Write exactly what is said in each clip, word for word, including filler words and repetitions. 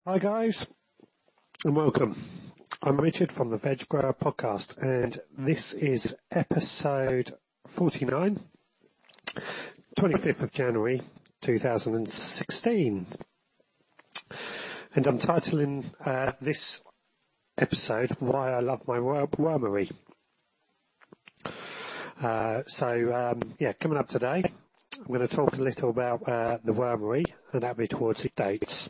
Hi guys, and welcome. I'm Richard from the Veg Grower Podcast, and this is episode forty-nine, twenty-fifth of January two thousand sixteen. And I'm titling uh, this episode, Why I Love My Wor- Wormery. Uh, so, um, yeah, coming up today, I'm going to talk a little about uh, the wormery, and that'll be towards the dates.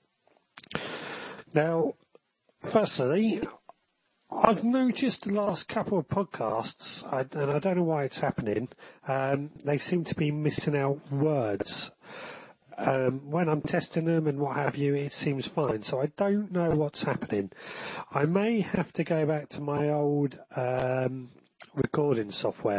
Now, firstly, I've noticed the last couple of podcasts, I, and I don't know why it's happening, um, they seem to be missing out words. Um, when I'm testing them and what have you, it seems fine, so I don't know what's happening. I may have to go back to my old um, recording software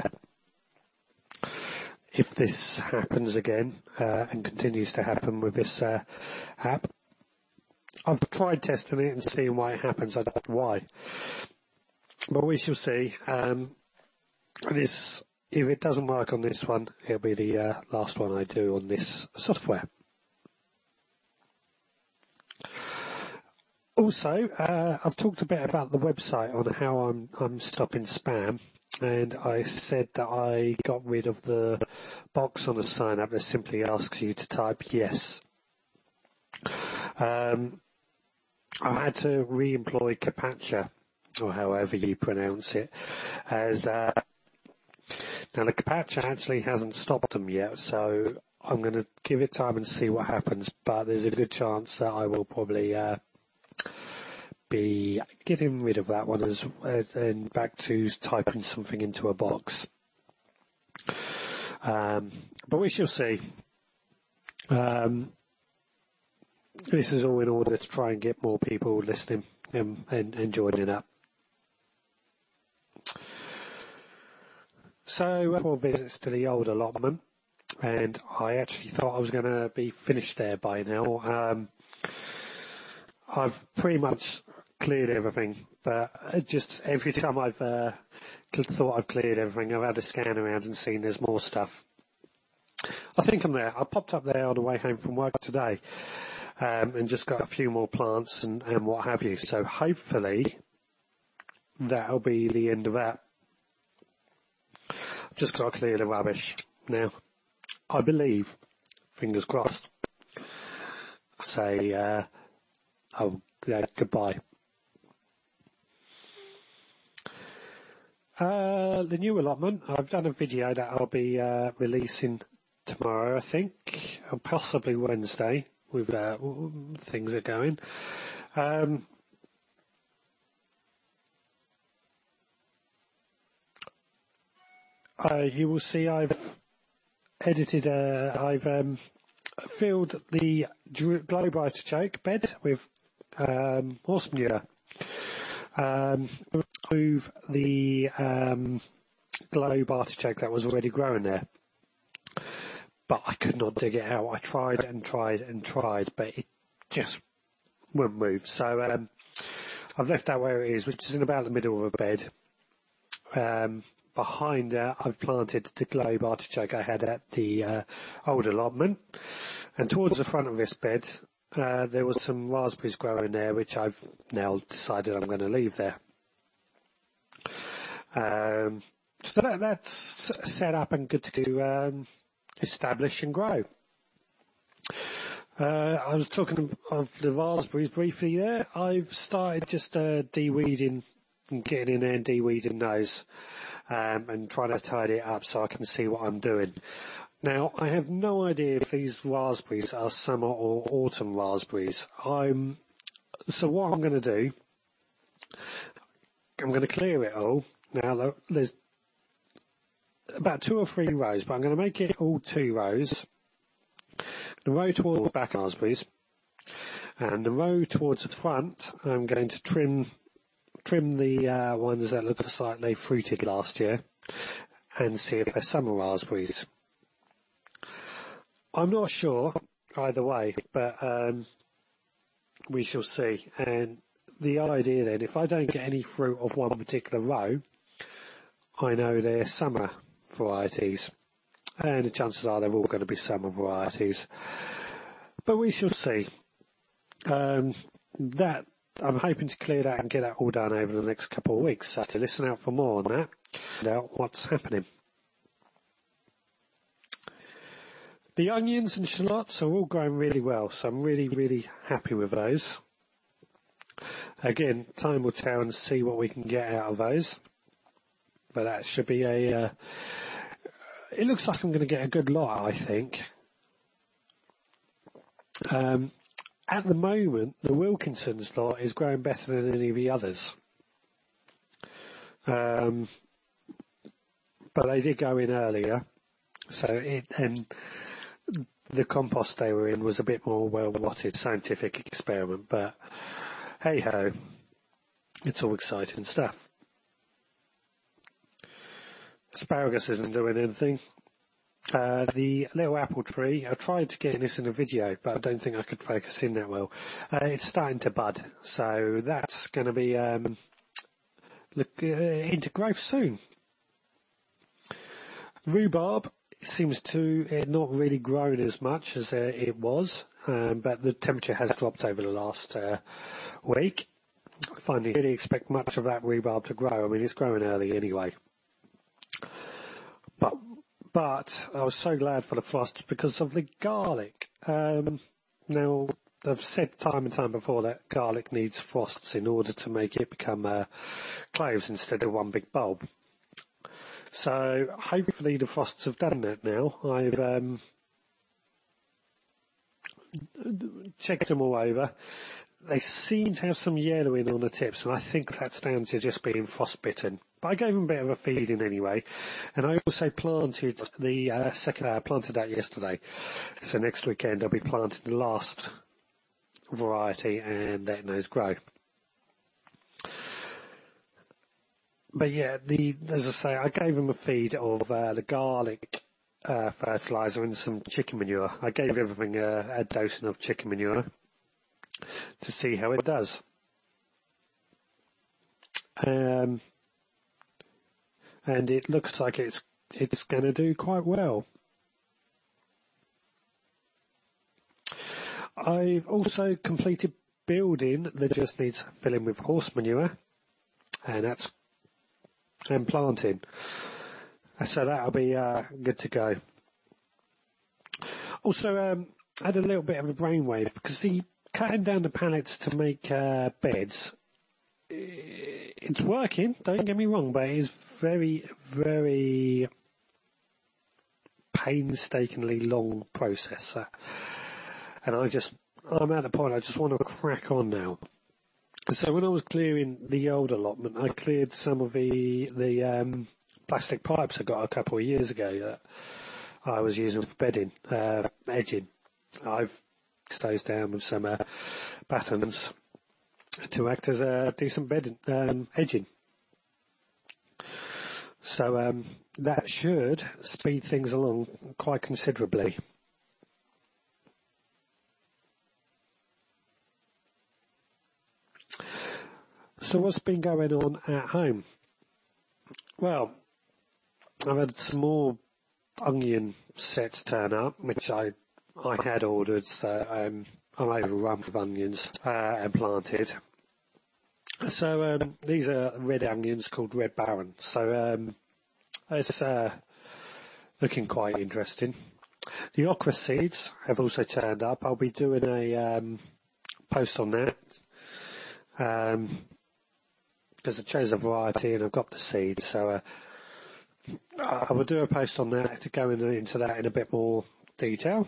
if this happens again uh, and continues to happen with this uh, app. I've tried testing it and seeing why it happens. I don't know why, but we shall see. Um, and it's, if it doesn't work on this one, it'll be the uh, last one I do on this software. Also, uh, I've talked a bit about the website on how I'm I'm stopping spam, and I said that I got rid of the box on the sign up that simply asks you to type yes. Um, I had to re-employ Capatcha, or however you pronounce it, as uh, now the Capatcha actually hasn't stopped them yet, so I'm going to give it time and see what happens. But there's a good chance that I will probably uh, be getting rid of that one as uh, and back to typing something into a box. Um, but we shall see. Um, This is all in order to try and get more people listening and, and, and joining up. So, four visits to the old allotment, and I actually thought I was going to be finished there by now. Um, I've pretty much cleared everything, but just every time I've uh, thought I've cleared everything, I've had a scan around and seen there's more stuff. I think I'm there. I popped up there on the way home from work today. Um, and just got a few more plants and, and what have you. So hopefully that'll be the end of that. I've just got to clear the rubbish now. I believe, fingers crossed, say, uh, oh, yeah, goodbye. Uh, the new allotment, I've done a video that I'll be uh, releasing tomorrow, I think, or possibly Wednesday. With uh, things are going. Um, uh, you will see I've edited, uh, I've um, filled the globe artichoke bed with um, horse manure. Um, remove the um, globe artichoke that was already growing there. But I could not dig it out. I tried and tried and tried, but it just wouldn't move. So um, I've left that where it is, which is in about the middle of a bed. Um, behind that, I've planted the globe artichoke I had at the uh, old allotment. And towards the front of this bed, uh, there was some raspberries growing there, which I've now decided I'm going to leave there. Um, so that, that's set up and good to um, establish and grow. Uh, I was talking of the raspberries briefly there. I've started just uh, de-weeding and getting in there and de-weeding those um, and trying to tidy it up so I can see what I'm doing. Now, I have no idea if these raspberries are summer or autumn raspberries. I'm so what I'm going to do, I'm going to clear it all. Now, there's about two or three rows, but I'm going to make it all two rows. The row towards the back raspberries, and the row towards the front, I'm going to trim trim the uh, ones that look like they fruited last year, and see if they're summer raspberries. I'm not sure either way, but um, we shall see. And the idea then, if I don't get any fruit of one particular row, I know they're summer varieties. And the chances are they're all going to be summer varieties. But we shall see. um, that I'm hoping to clear that and get that all done over the next couple of weeks. So to listen out for more on that, find out what's happening. The onions and shallots are all growing really well, so I'm really, really happy with those. Again, time will tell and see what we can get out of those. But that should be a, uh, it looks like I'm going to get a good lot, I think. Um, at the moment, the Wilkinson's lot is growing better than any of the others. Um, but they did go in earlier, so it, and the compost they were in was a bit more well-watted scientific experiment, but hey-ho, it's all exciting stuff. Asparagus isn't doing anything. Uh, the little apple tree, I tried to get this in a video, but I don't think I could focus in that well. Uh, it's starting to bud, so that's going to be um, look uh, into growth soon. Rhubarb seems to uh, not really grown as much as uh, it was, um, but the temperature has dropped over the last uh, week. I finally really expect much of that rhubarb to grow. I mean, it's growing early anyway. But but I was so glad for the frost because of the garlic. Um, now, I've said time and time before that garlic needs frosts in order to make it become uh, cloves instead of one big bulb. So hopefully the frosts have done that now. I've um, checked them all over. They seem to have some yellowing on the tips, and I think that's down to just being frostbitten. But I gave them a bit of a feeding anyway, and I also planted the uh, second. I planted that yesterday, so next weekend I'll be planting the last variety and letting those grow. But yeah, the as I say, I gave them a feed of uh, the garlic uh, fertilizer and some chicken manure. I gave everything a, a dosing of chicken manure to see how it does. Um, and it looks like it's it's going to do quite well. I've also completed building that just needs filling with horse manure, and that's and planting. So that'll be uh, good to go. Also, um, I had a little bit of a brainwave because the cutting down the pallets to make uh, beds, it's working, don't get me wrong, but it is very, very painstakingly long process. Uh, and I just, I'm at the point I just want to crack on now. So when I was clearing the old allotment, I cleared some of the the um, plastic pipes I got a couple of years ago that I was using for bedding, uh, edging. I've those down with some uh, battens to act as a decent bedding, um, edging. So um, that should speed things along quite considerably. So what's been going on at home? Well, I've had some more onion sets turn up, which I I had ordered, so um, I'm overrun with onions uh, and planted. So um, these are red onions called Red Baron. So um, it's uh, looking quite interesting. The okra seeds have also turned up. I'll be doing a um, post on that. Um, because I chose a variety and I've got the seeds, so uh, I will do a post on that to go in, into that in a bit more detail.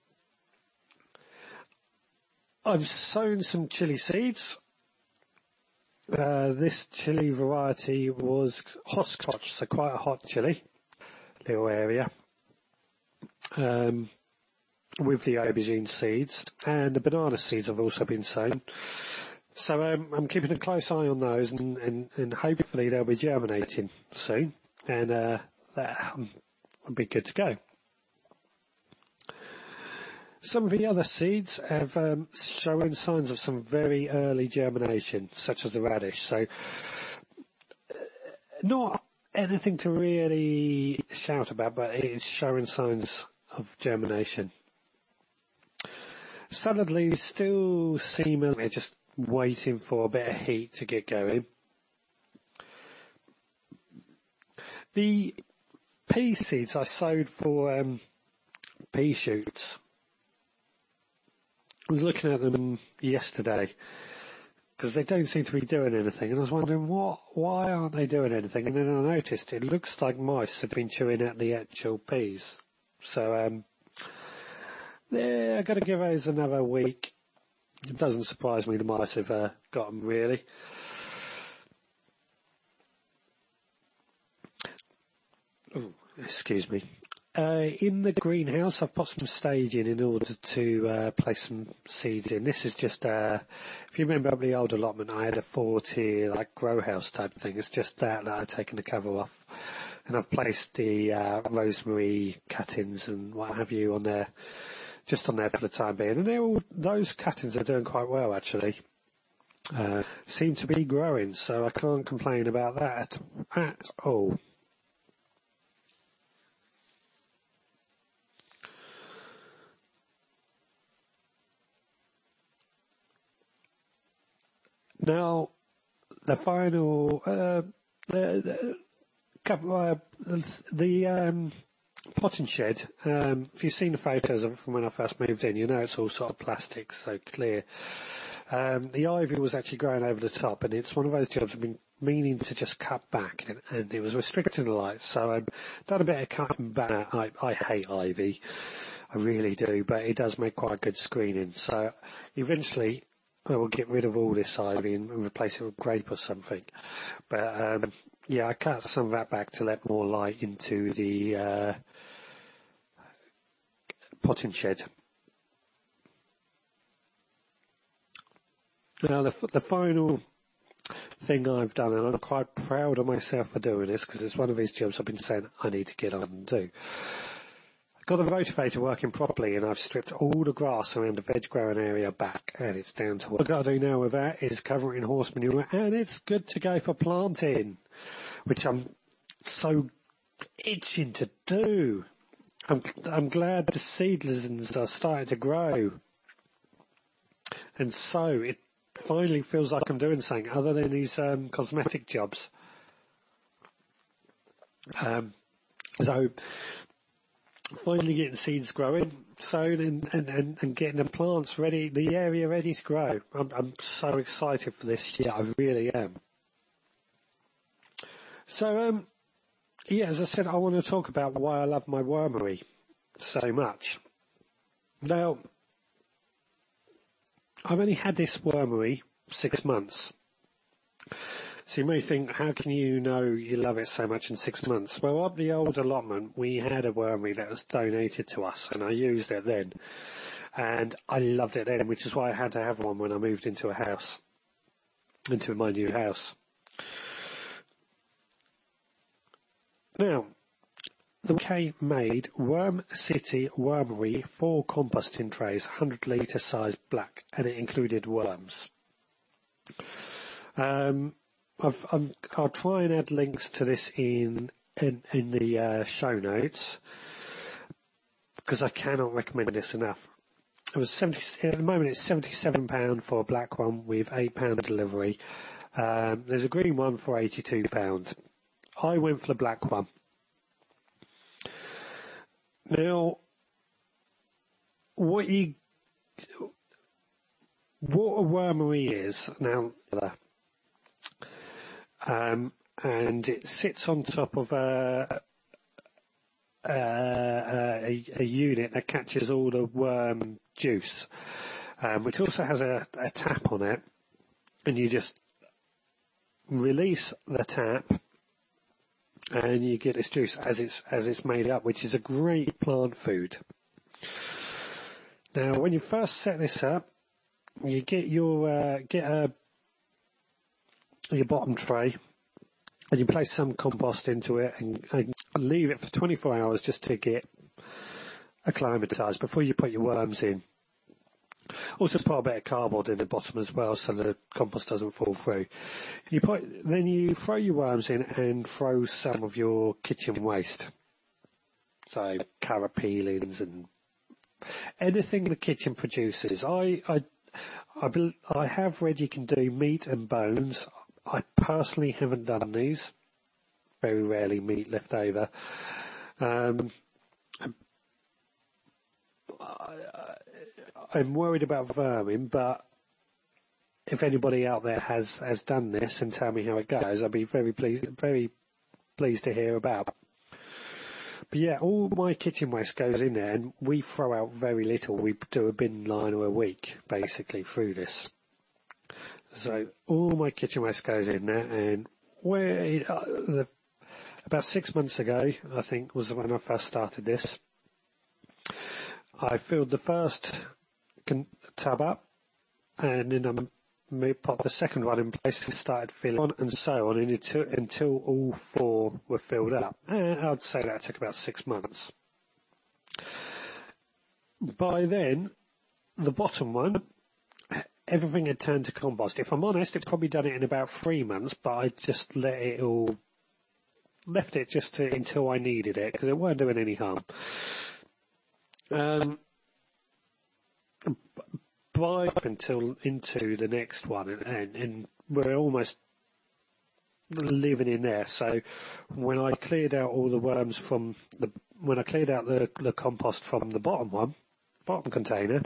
I've sown some chili seeds. Uh, this chili variety was hopscotch, so quite a hot chili, little area, um, with the aubergine seeds, and the banana seeds have also been sown. So um, I'm keeping a close eye on those, and, and, and hopefully they'll be germinating soon, and uh, that um, will be good to go. Some of the other seeds have um, shown signs of some very early germination, such as the radish. So uh, not anything to really shout about, but it's showing signs of germination. Salad leaves still seem like they're just waiting for a bit of heat to get going. The pea seeds I sowed for um, pea shoots. I was looking at them yesterday because they don't seem to be doing anything, and I was wondering what, why aren't they doing anything? And then I noticed it looks like mice have been chewing at the actual peas. So, um, yeah, I've got to give those another week. It doesn't surprise me the mice have uh, got them, really. Oh, excuse me. Uh, in the greenhouse, I've put some staging in order to uh, place some seeds in. This is just, uh, if you remember the old allotment, I had a four-tier, like, grow house type thing. It's just that that I've taken the cover off. And I've placed the uh, rosemary cuttings and what have you on there, just on there for the time being. And they're all, those cuttings are doing quite well, actually. Uh, seem to be growing, so I can't complain about that at all. Now, the final, uh, the, the, uh, the um, potting shed, um, if you've seen the photos of it from when I first moved in, you know it's all sort of plastic, so clear. Um, the ivy was actually growing over the top, and it's one of those jobs I've been meaning to just cut back, and, and it was restricting the light, so I've done a bit of cutting back. I, I hate ivy, I really do, but it does make quite good screening, so eventually I will get rid of all this ivy and replace it with grape or something. But, um, yeah, I cut some of that back to let more light into the, uh, potting shed. Now, the, the final thing I've done, and I'm quite proud of myself for doing this, because it's one of these jobs I've been saying I need to get on and do. Got the rotavator working properly, and I've stripped all the grass around the veg growing area back, and it's down to what I've got to do now with that is cover it in horse manure, and it's good to go for planting, which I'm so itching to do. I'm, I'm glad the seedlings are starting to grow, and so it finally feels like I'm doing something other than these um, cosmetic jobs. Um, so. Finally getting seeds growing, sown and, and, and, and getting the plants ready, the area ready to grow. I'm, I'm so excited for this. Yeah, I really am. So, um, yeah, as I said, I want to talk about why I love my wormery so much. Now, I've only had this wormery six months. So you may think, how can you know you love it so much in six months? Well, up the old allotment, we had a wormery that was donated to us, and I used it then. And I loved it then, which is why I had to have one when I moved into a house, into my new house. Now, the U K made Worm City Wormery four composting trays, one hundred litre size black, and it included worms. Um... I've, I'm, I'll try and add links to this in in, in the uh, show notes, because I cannot recommend this enough. It was seventy at the moment. It's seventy-seven pound for a black one with eight pound delivery. Um, there's a green one for eighty-two pounds. I went for the black one. Now, what you what a wormery is now. Um, and it sits on top of a, a, a, a unit that catches all the worm juice, um, which also has a, a tap on it, and you just release the tap, and you get this juice as it's as it's made up, which is a great plant food. Now, when you first set this up, you get your uh, get a your bottom tray, and you place some compost into it and, and leave it for twenty-four hours just to get acclimatised before you put your worms in. Also put a bit of cardboard in the bottom as well so the compost doesn't fall through. You put, then you throw your worms in and throw some of your kitchen waste. So carrot peelings and anything the kitchen produces. I, I, I, bel I have read you can do meat and bones. I personally haven't done these. Very rarely meat left over. Um, I, I'm worried about vermin, but if anybody out there has, has done this and tell me how it goes, I'd be very pleased, very pleased to hear about. But yeah, all my kitchen waste goes in there, and we throw out very little. We do a bin liner a week, basically, through this. So all my kitchen waste goes in there, and where uh, the, about six months ago, I think, was when I first started this. I filled the first con- tub up, and then I put the second one in place and started filling on, and so on until, until all four were filled up. And I'd say that took about six months. By then, the bottom one, everything had turned to compost. If I'm honest, it's probably done it in about three months, but I just let it all, left it just to, until I needed it, because it weren't doing any harm. Um, by up until into the next one, and, and, and we're almost living in there. So when I cleared out all the worms from the, when I cleared out the, the compost from the bottom one, bottom container,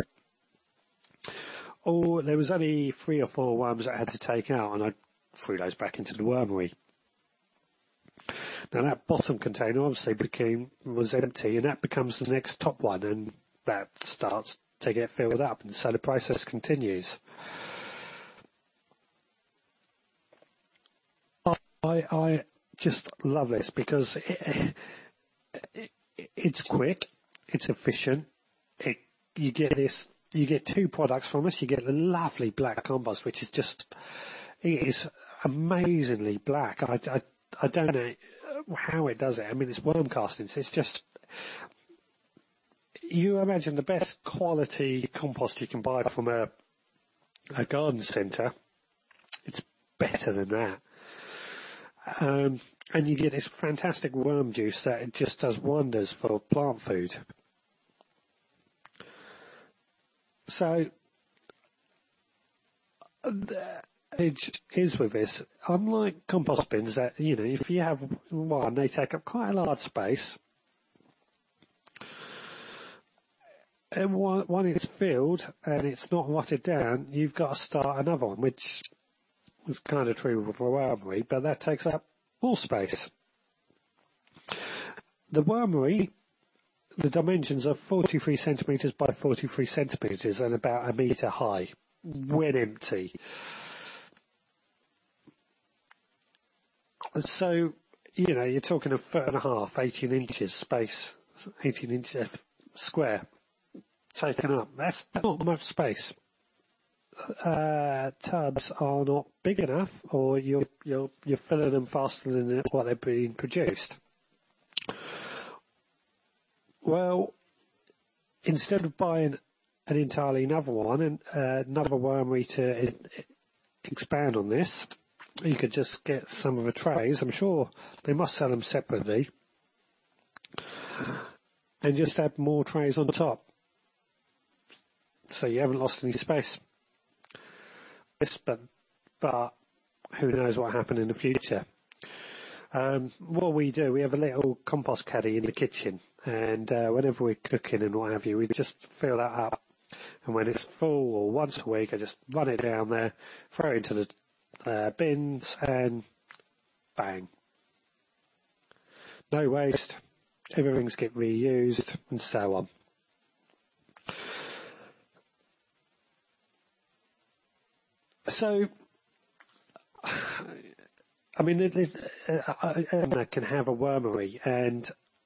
oh, there was only three or four worms that I had to take out, and I threw those back into the wormery. Now that bottom container obviously became, was empty, and that becomes the next top one, and that starts to get filled up, and so the process continues. I, I just love this because it, it, it's quick, it's efficient, it, you get this, you get two products from us. You get the lovely black compost, which is just, it is amazingly black. I, I, I don't know how it does it. I mean, it's worm castings. It's just, you imagine the best quality compost you can buy from a, a garden centre. It's better than that. Um, and you get this fantastic worm juice that it just does wonders for plant food. So, the edge is with this, unlike compost bins that, you know, if you have one, they take up quite a large space. And one, one is filled and it's not rotted down, you've got to start another one, which is kind of true with wormery, but that takes up more space. The wormery, the dimensions are forty-three centimetres by forty-three centimetres and about a metre high, when empty. So, you know, you're talking a foot and a half, eighteen inches space, eighteen inches square taken up. That's not much space. Uh, tubs are not big enough, or you're, you're, you're filling them faster than what they're being produced. Well, instead of buying an entirely another one and uh, another wormery to uh, expand on this, you could just get some of the trays. I'm sure they must sell them separately, and just add more trays on top, so you haven't lost any space. Yes, but but who knows what happened in the future. Um, what we do, we have a little compost caddy in the kitchen, and uh, whenever we're cooking and what have you, we just fill that up. And when it's full, or once a week, I just run it down there, throw it into the uh, bins, and bang. No waste, everything's get reused, and so on. So, I mean, it, it, uh, Emma can have a wormery, and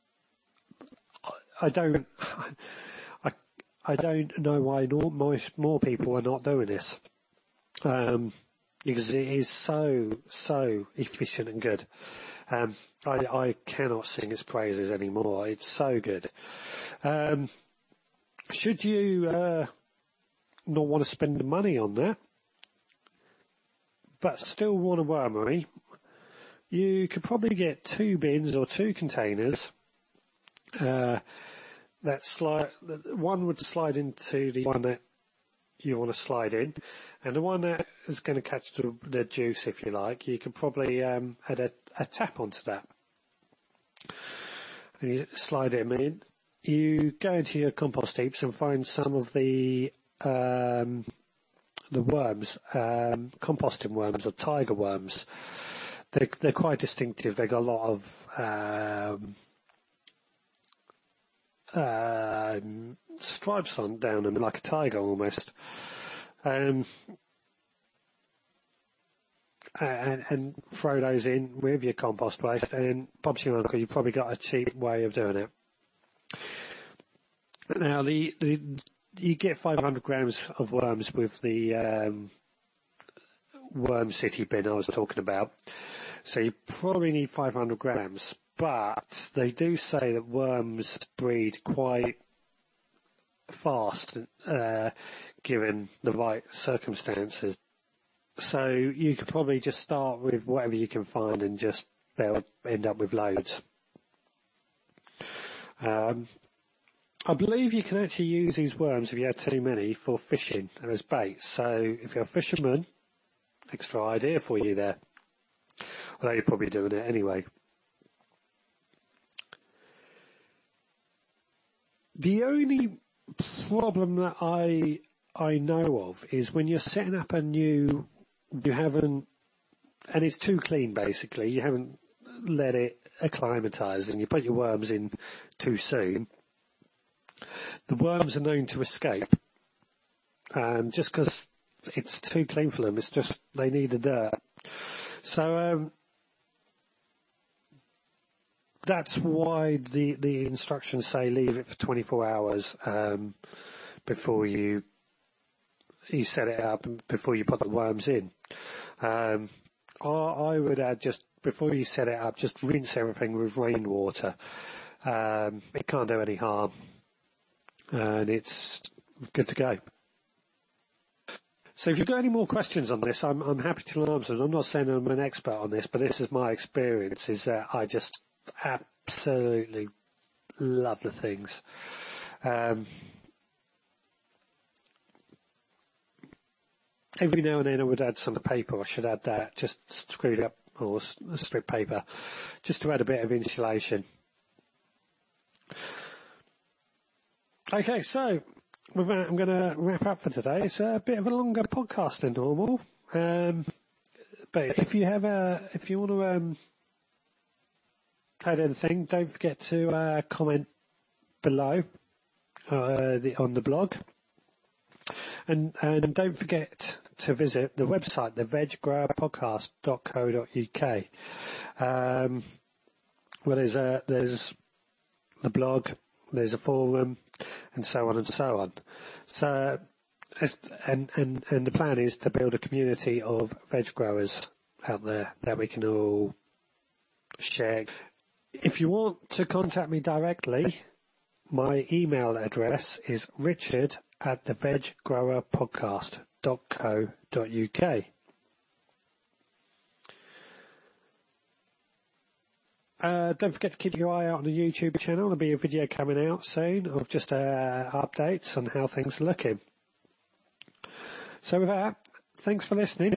I don't, I, I don't know why more, more people are not doing this, um, because it is so, so efficient and good. Um, I, I cannot sing its praises anymore. It's so good. Um, should you uh, not want to spend the money on that, but still want a wormery, you could probably get two bins or two containers. Uh, that slide, one would slide into the one that you want to slide in, and the one that is going to catch the, the juice, if you like, you could probably um, add a, a tap onto that. And you slide them in. You go into your compost heaps and find some of the um, the worms, um, composting worms or tiger worms. They're, they're quite distinctive. They've got a lot of um, uh, stripes on down them, like a tiger almost. Um, and, and throw those in with your compost waste, and Bob's your uncle, you've probably got a cheap way of doing it. Now, the, the you get five hundred grams of worms with the um, Worm City bin I was talking about. So you probably need five hundred grams, but they do say that worms breed quite fast, uh, given the right circumstances. So you could probably just start with whatever you can find and just they'll end up with loads. Um, I believe you can actually use these worms if you had too many for fishing and as bait. So if you're a fisherman, extra idea for you there. Although you're probably doing it anyway. The only problem that I I know of is when you're setting up a new, you haven't, and it's too clean basically, you haven't let it acclimatise and you put your worms in too soon. The worms are known to escape, um, just because it's too clean for them. It's just they need the dirt. So um, that's why the the instructions say leave it for twenty-four hours um, before you you set it up and before you put the worms in. Um, I, I would add just before you set it up, just rinse everything with rainwater. Um, it can't do any harm. And it's good to go. So if you've got any more questions on this, I'm, I'm happy to answer them. I'm not saying I'm an expert on this, but this is my experience, is that I just absolutely love the things. Um, every now and then I would add some paper. I should add that, just screwed up, or strip paper, just to add a bit of insulation. Okay, so with that, I'm going to wrap up for today. It's a bit of a longer podcast than normal, um, but if you have a, if you want to um, add anything, don't forget to uh, comment below uh, the, on the blog, and and don't forget to visit the website, the veg grower podcast dot co dot uk. Um, well, there's a there's the blog, there's a forum, and so on and so on. So, and, and, and the plan is to build a community of veg growers out there that we can all share. If you want to contact me directly, my email address is richard at the veg grower podcast dot co dot uk. Uh, don't forget to keep your eye out on the YouTube channel. There'll be a video coming out soon of just uh, updates on how things are looking. So with that, thanks for listening.